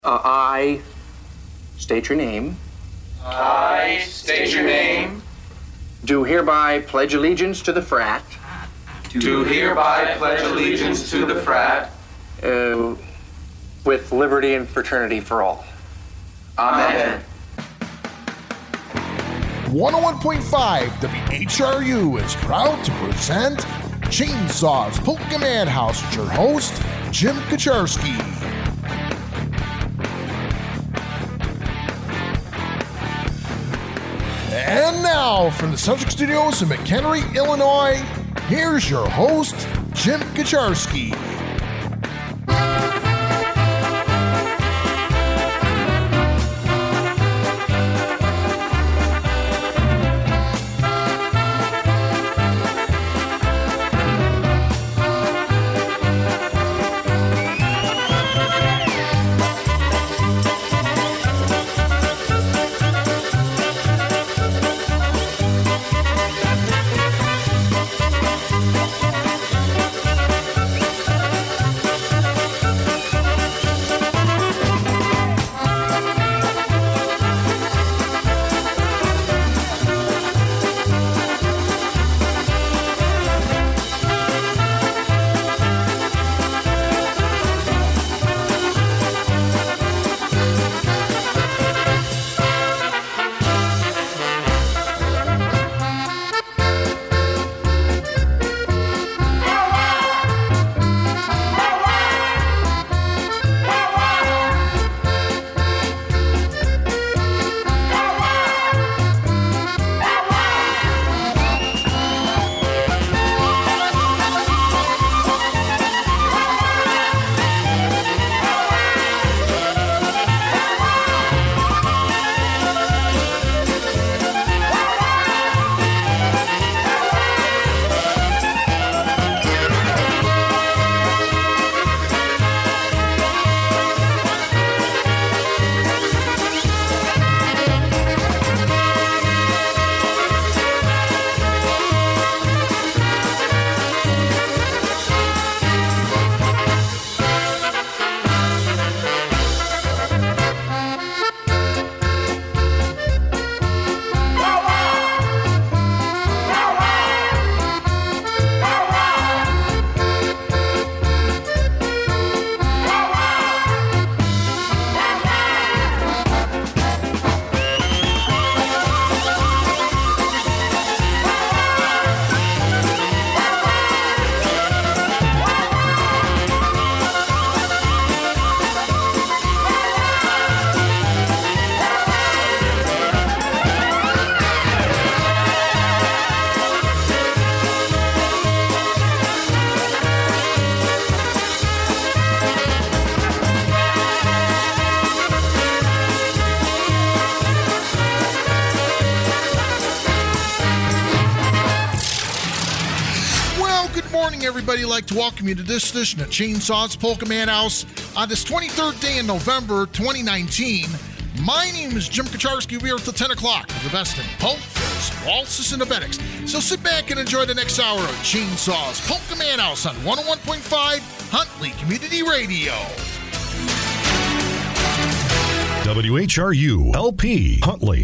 I state your name. I state your name. Do hereby pledge allegiance to the frat. Do hereby pledge allegiance to the frat. With liberty and fraternity for all. Amen. 101.5 WHRU is proud to present Chainsaws Polka Madhouse with your host, Jim Kaczarski. And now, from the Subject Studios in McHenry, Illinois, here's your host, Jim Kaczarski. Everybody, like to welcome you to this edition of Chainsaws Polka Madhouse on this 23rd day in November 2019. My name is Jim Kaczarski. We are till 10 o'clock with the best in polkas, waltzes, and abetics. So sit back and enjoy the next hour of Chainsaws Polka Madhouse on 101.5 Huntley Community Radio. WHRU LP Huntley.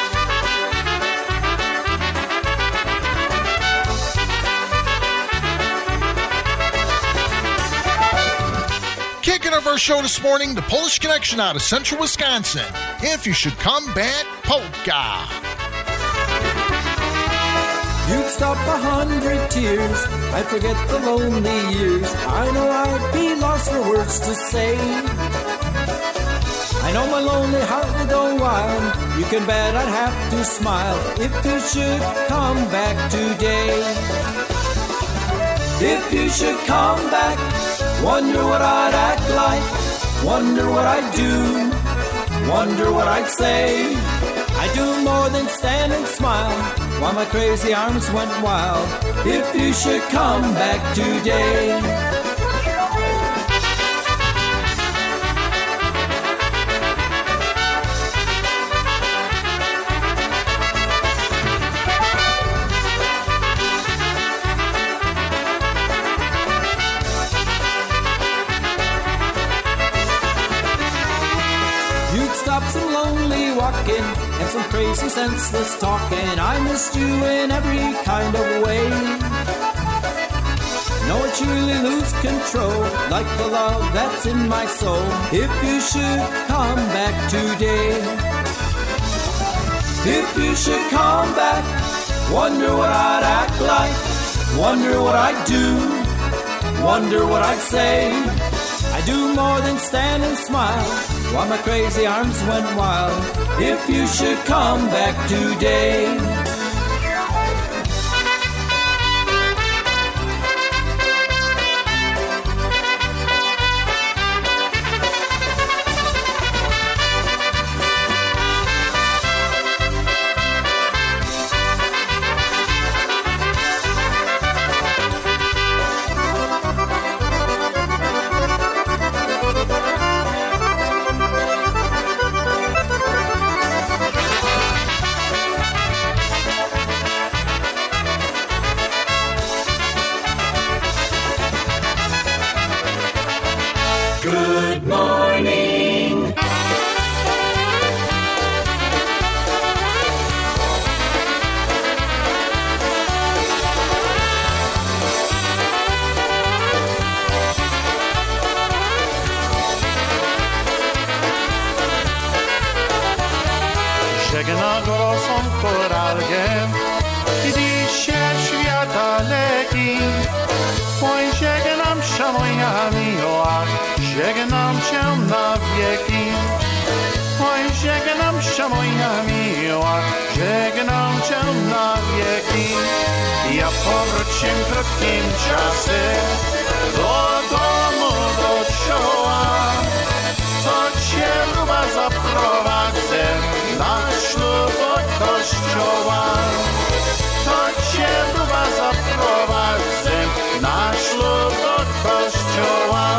Kicking off our show this morning, the Polish Connection out of central Wisconsin. If you should come back, polka. You'd stop 100 tears, I'd forget the lonely years. I know I'd be lost for words to say. I know my lonely heart would go wild. You can bet I'd have to smile if you should come back today. If you should come back, wonder what I'd act like, wonder what I'd do, wonder what I'd say. I'd do more than stand and smile while my crazy arms went wild. If you should come back today. You'd stop some lonely walking and some crazy senseless talking. I missed you in every kind of way. Now I truly lose control, like the love that's in my soul. If you should come back today, if you should come back, wonder what I'd act like, wonder what I'd do, wonder what I'd say. I do more than stand and smile while my crazy arms went wild. If you should come back today. Good morning. Żegna gorącą koralgę, gdy się świat daleki. Oj, żegnam się moja miła, żegnam cię na wieki. Oj, żegnam się moja miła, żegnam cię na wieki. Ja powrócę w krótkim czasie do domu, do czoła. To cię luba zaprowadzę na ślub do kościoła. To cię luba zaprowadzę na ślub do kościoła.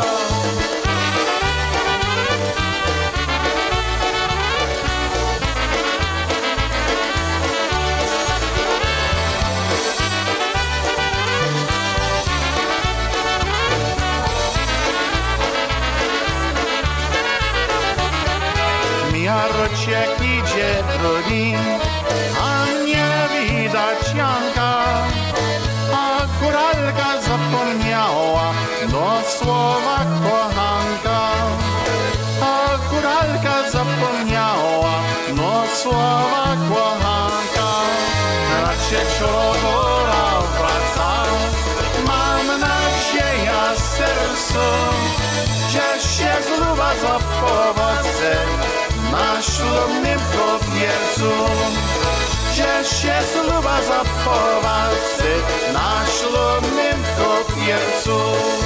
Mija rociek idzie drogi, a nie widać Janka, a góralka zapomniała do słowa kochanka. A góralka zapomniała do słowa kochanka. Raczej góra wraca, mam nadzieję w sercu, że się zluba zaprowadzę na ślubnym kopiercu. Że się zluba zaprowadzę na ślubnym kopiercu.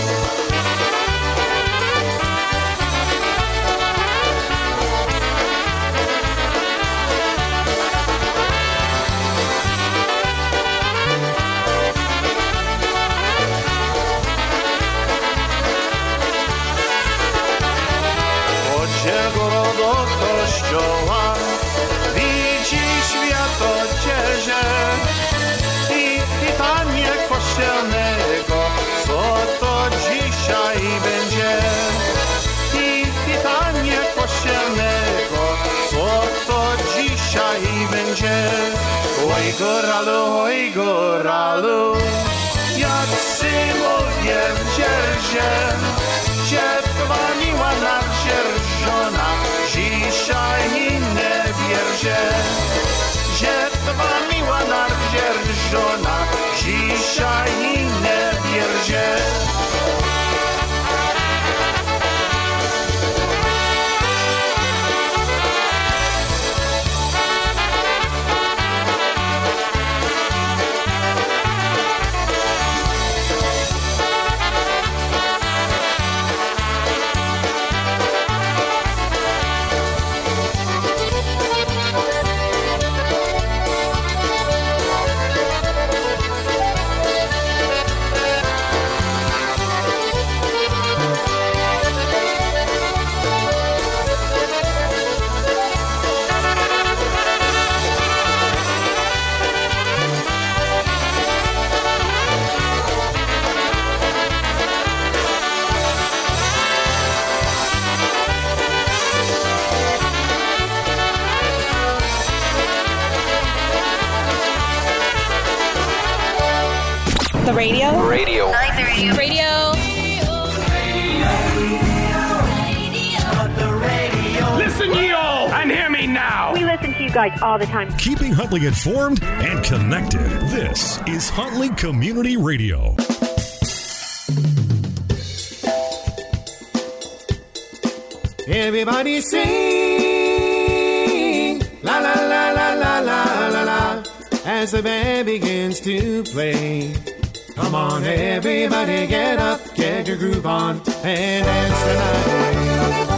Do kościoła widzi światocierze i pytanie kościelnego, co to dzisiaj będzie. I pytanie kościelnego, co to dzisiaj będzie. Oj góralu, jak symowie w dzierży, że twa miła nadzierżona dzisiaj nie wierzy, że twa miła nadzierżona dzisiaj nie wierzy. The radio? Radio. I like the radio. Listen, ye all, and hear me now. We listen to you guys all the time. Keeping Huntley informed and connected. This is Huntley Community Radio. Everybody sing, la la la la la la la la, as the band begins to play. Come on, everybody, get up, get your groove on, and dance the night away.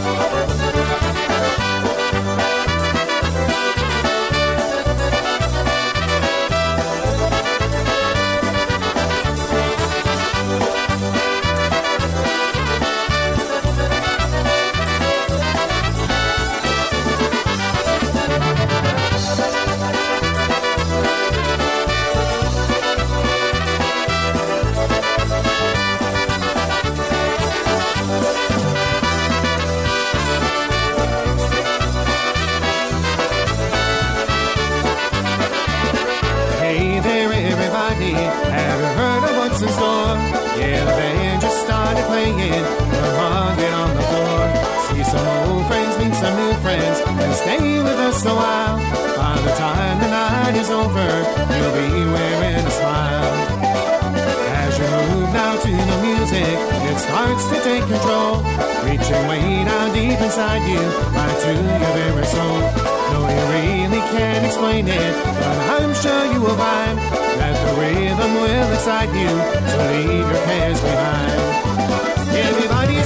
In store. Yeah, the band just started playing. Come on, get on the floor. See some old friends, meet some new friends, and stay with us a while. By the time the night is over, you'll be wearing a smile. As you move now to the music, it starts to take control, reaching way down deep inside you, right to your very soul. No, you really can't explain it, but I'm sure you will find that the rhythm will excite you, so leave your cares behind. Everybody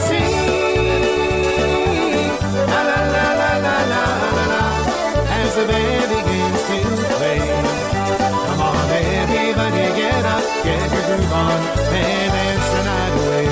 sing, la la la la la la la la, as the band begins to play. Come on, everybody, get up, get your groove on, and dance the night away.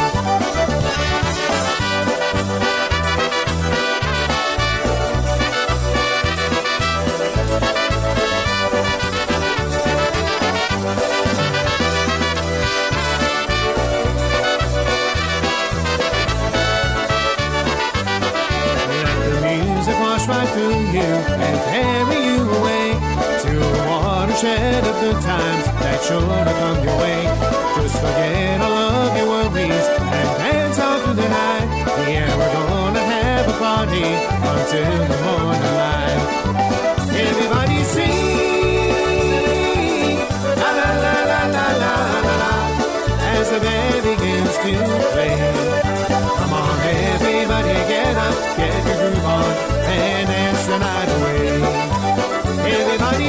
Right through you and carry you away to a watershed of good times that's sure to come your way. Just forget all of your worries and dance all through the night. Yeah, we're gonna have a party until the morning light. Everybody sing, la la la la la la la, as the band begins to play. Come on, everybody, get up, get your groove on, and dance the night away. Everybody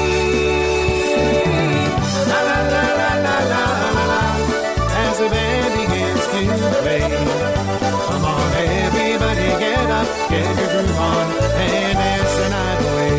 sing, la la la la la la la, as the band begins to play. Come on, everybody, get up, get your groove on, and dance the night away.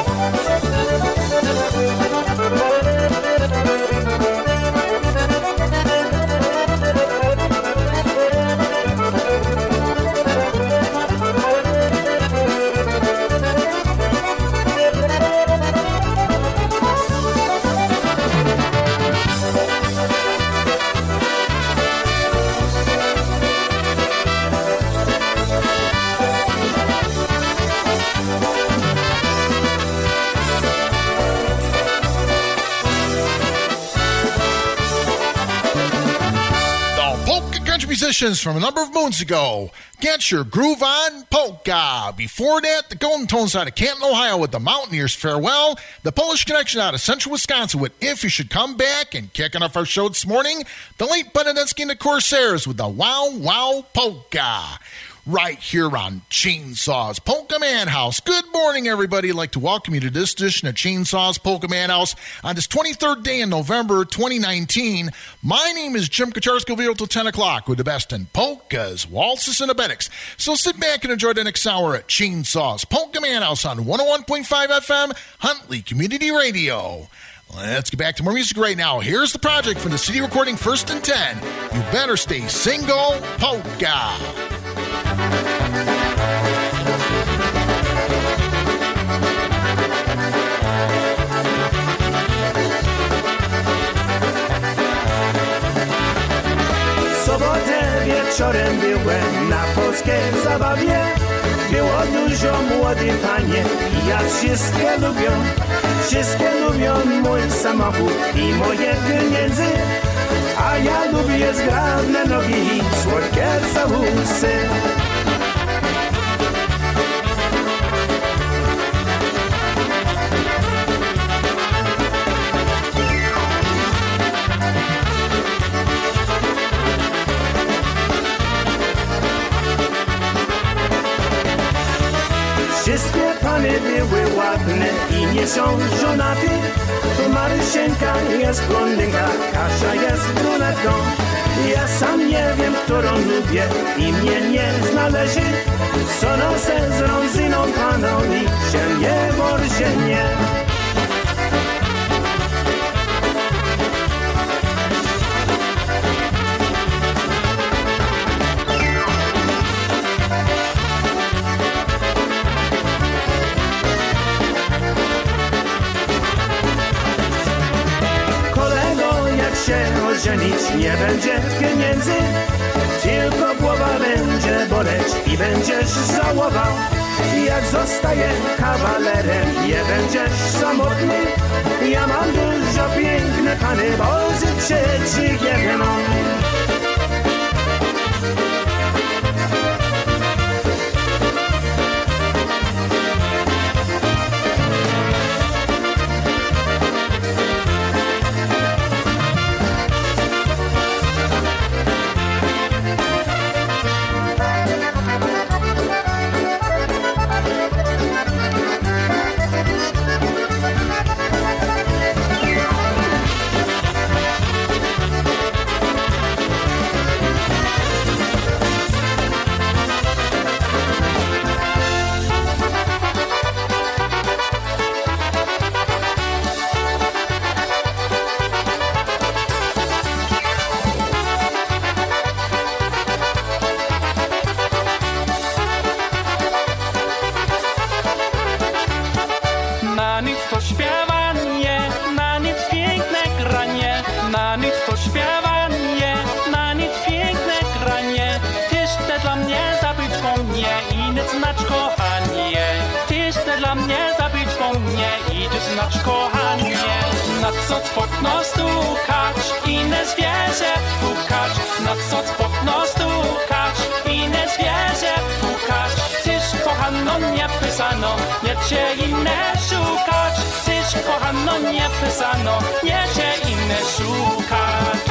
Musicians from a number of moons ago. Get your groove on, polka. Before that, the Golden Tones out of Canton, Ohio with the Mountaineers Farewell. The Polish Connection out of Central Wisconsin with If You Should Come Back. And kicking off our show this morning, the late Benedetsky and the Corsairs with the Wow Wow Polka. Right here on Chainsaws Polka Man House. Good morning, everybody. I'd like to welcome you to this edition of Chainsaws Polka Man House on this 23rd day in November 2019. My name is Jim Kacharski. We'll be here till 10 o'clock with the best in polkas, waltzes, and abetics. So sit back and enjoy the next hour at Chainsaws Polka Man House on 101.5 FM, Huntley Community Radio. Let's get back to more music right now. Here's the project from the CD recording First and 10. You Better Stay Single, Polka. W sobotę wieczorem byłem na polskiej zabawie. Było dużo młodych panie, jak wszystkie lubią mój samochód i moje pieniądze. A ja lubię zgrabne nogi i słodkie całusy. Wszystkie pany były ładne i nie są żonaty. To Maryszenka jest blondynka, Kasia jest brunetką. Ja sam nie wiem, którą lubię i mnie nie znależy. Co nosę z Rozyną paną i się nie borżenie. Ożenić nie będzie pieniędzy, tylko głowa będzie boleć i będziesz żałował. Jak zostaje kawalerem, nie będziesz samotny. Ja mam dużo piękne pany, bo życzę ci jedną. Kochanie, na co spokno stukać i nie zwierzę pukać, na co spokno stukać i nie zwierzę pukać. Tyż kochano nie pisano, nie cię inne szukać. Tyż kochano nie pisano, nie cię inne szukać.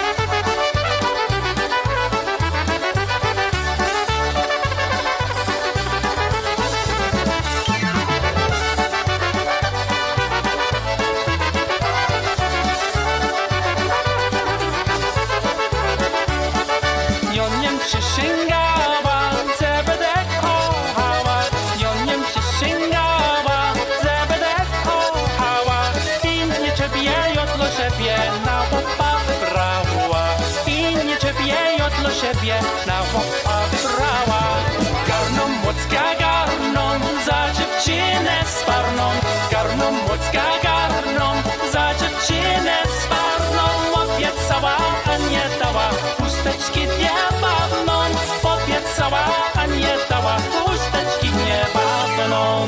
Siebie na chłopa wybrała. Garną młocka garną za dziewczynę sparną. Garną młocka garną za dziewczynę sparną. Obiecała, a nie dała, chusteczki nie bawną. Obiecała, a nie dała, chusteczki nie bawną.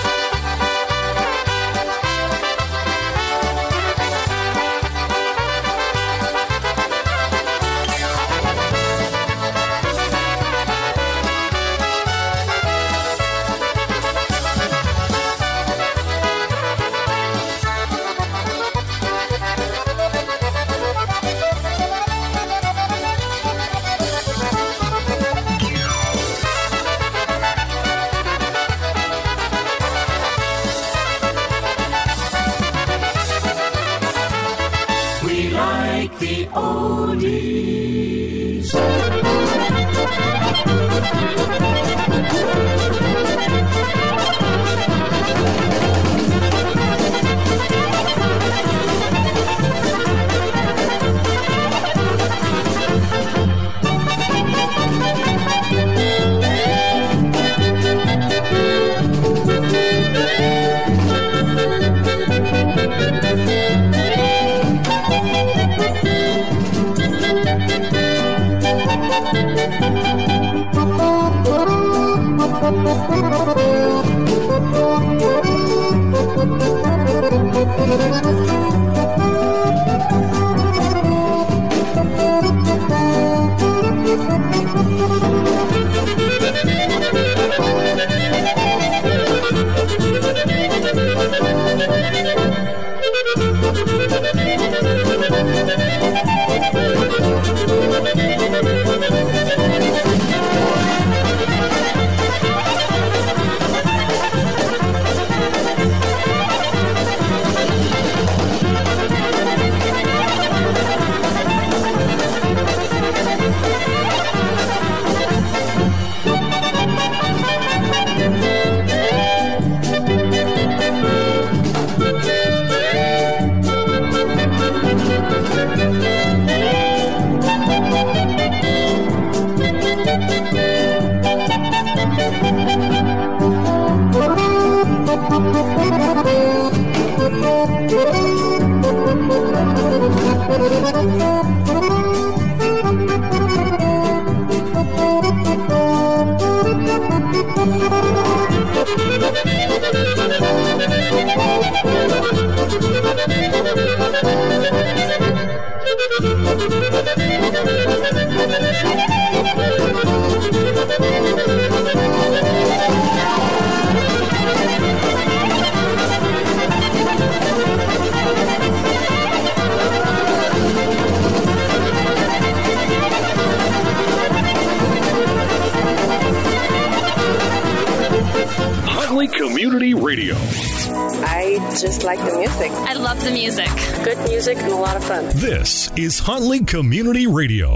The oldies. Huntley Community Radio. I just like the music. I love the music. Good music and a lot of fun. This is Huntley Community Radio.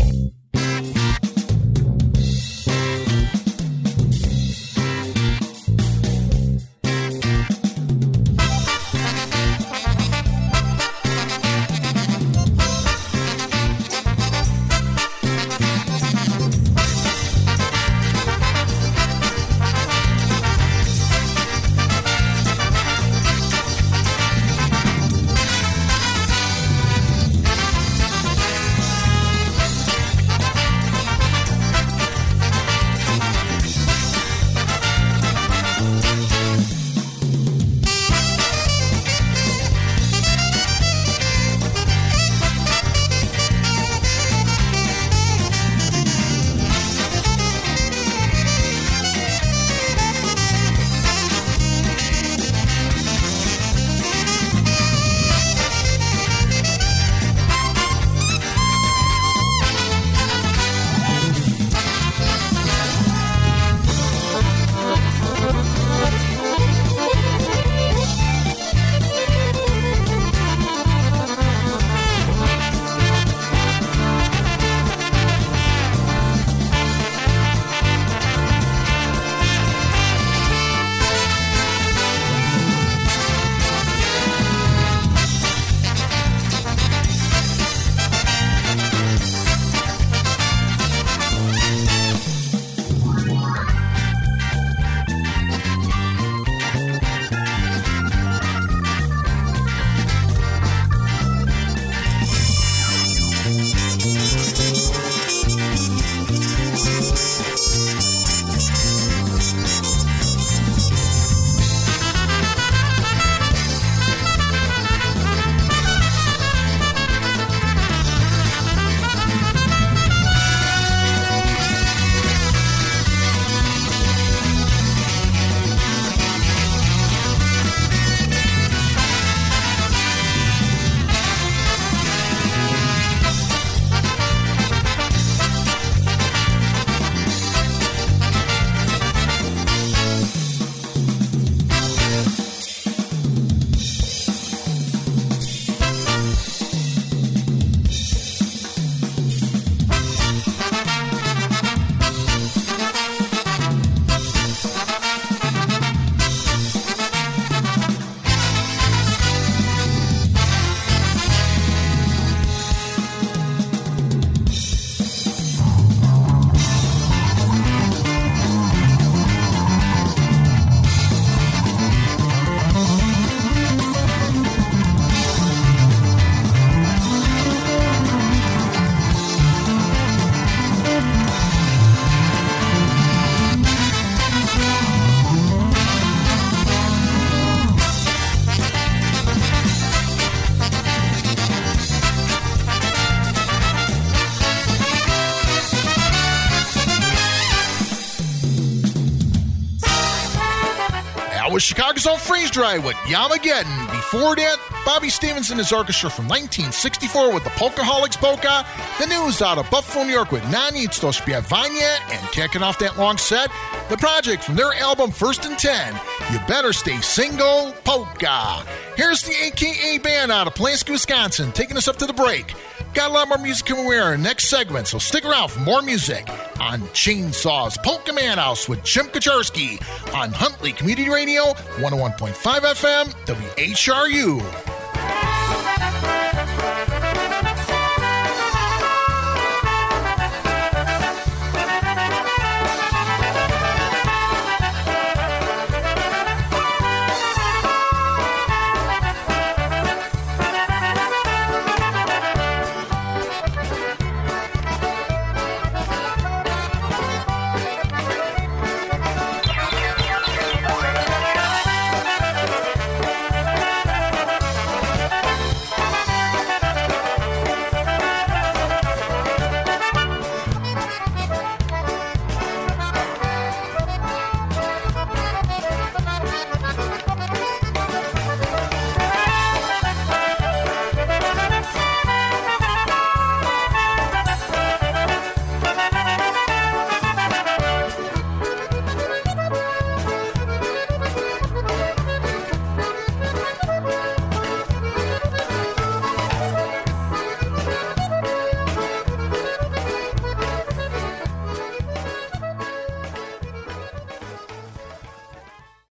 That was Chicago's own Freeze Dry with Yamageddon. Before that, Bobby Stevens and his orchestra from 1964 with the Polkaholics Polka. The News out of Buffalo, New York with Na nic to śpiewanie. And kicking off that long set, The Project from their album First and 10, You Better Stay Single, Polka. Here's the AKA Band out of Pulaski, Wisconsin, taking us up to the break. Got a lot more music coming in our next segment, so stick around for more music on Chainsaws Polka Man House with Jim Kaczarski on Huntley Community Radio, 101.5 FM, WHRU.